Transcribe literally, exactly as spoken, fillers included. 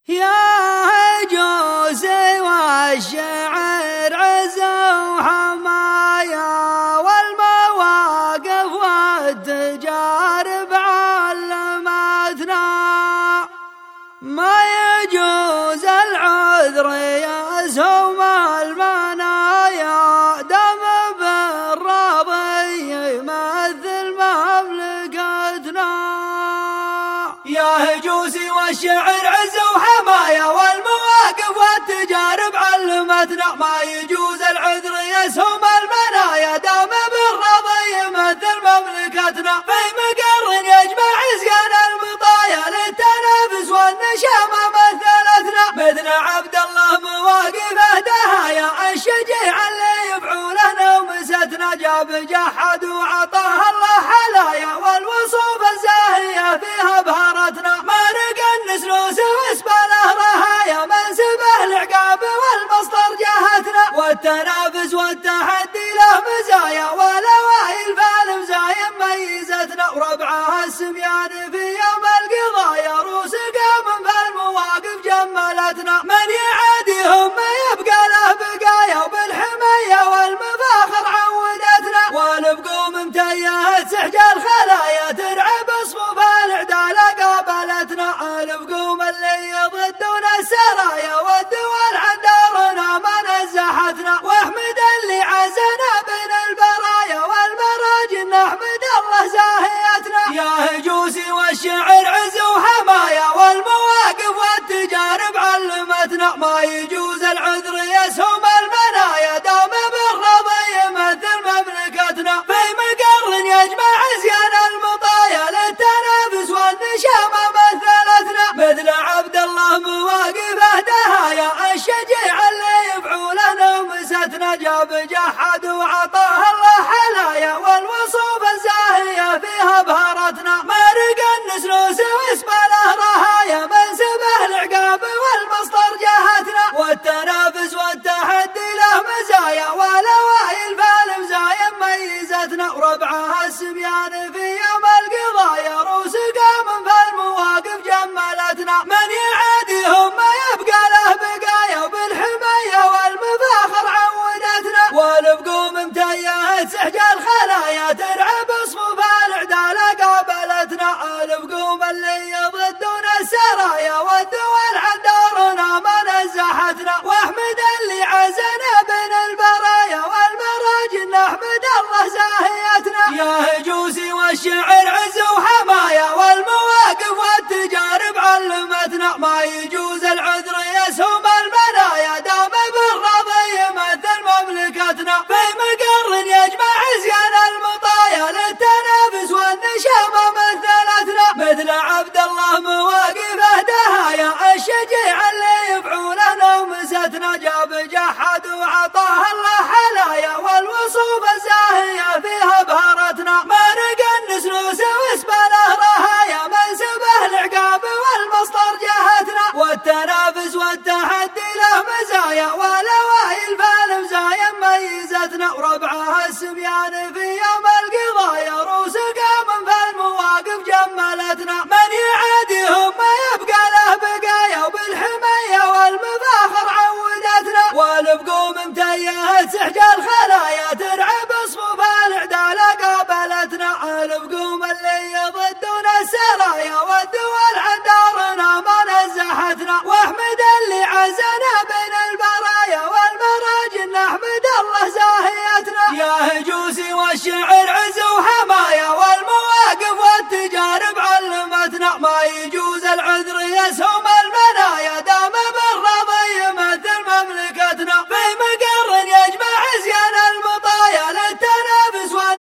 يا جوزي والشعر عزا وحمايا والمواقف والتجارب علمتنا ما يجوز العذر يسهم المنايا دم بالراضي يمثل مملكتنا. يا جوزي والشعر عزا وحمايا والمواقف والتجارب علمتنا ما يجوز العذر يسهم المنايا دام بالرضا يمثل مملكتنا في مقر يجمع زيان المطايا للتنافس والنشامة مثلتنا مثل عبد الله مواقفه دهايا الشجيع اللي يفعوله ومستنا جاب جحد وعطاه الله حلايا والوصوف الزاهية فيها بهارتنا ما نقنس نوس واسباله رهايا منسبه العقاب والمصدر جهتنا والتنافس والتحدي له مزايا والاوائل فالمزايا ميزتنا وربعها السميان في يوم القضايا روس قام فالمواقف جملتنا من يعاديهم ما يبقى له بقايا وبالحماية والمفاخر عودتنا والبقوم متيهة سحج الخلايا ترعب صفوف العدالة قابلتنا البقوم اللي يضدون السرايا والدول عن دارنا ما نزحتنا واحمد اللي عزنا بين البرايا والمراجل نحمد الله زاهيتنا. يا هجوسي والشعر عز وحمايا والمواقف والتجارب علمتنا ما يجوز العذر يسهم المنايا دام بالرضا يمثل مملكتنا في مقر يجمع زيان المطايا للتنافس والنشامة مثلتنا مثل عبد الله مواقفه دهايا الشجيع اللي يفعوله ومستنا جاب جحد وعطاه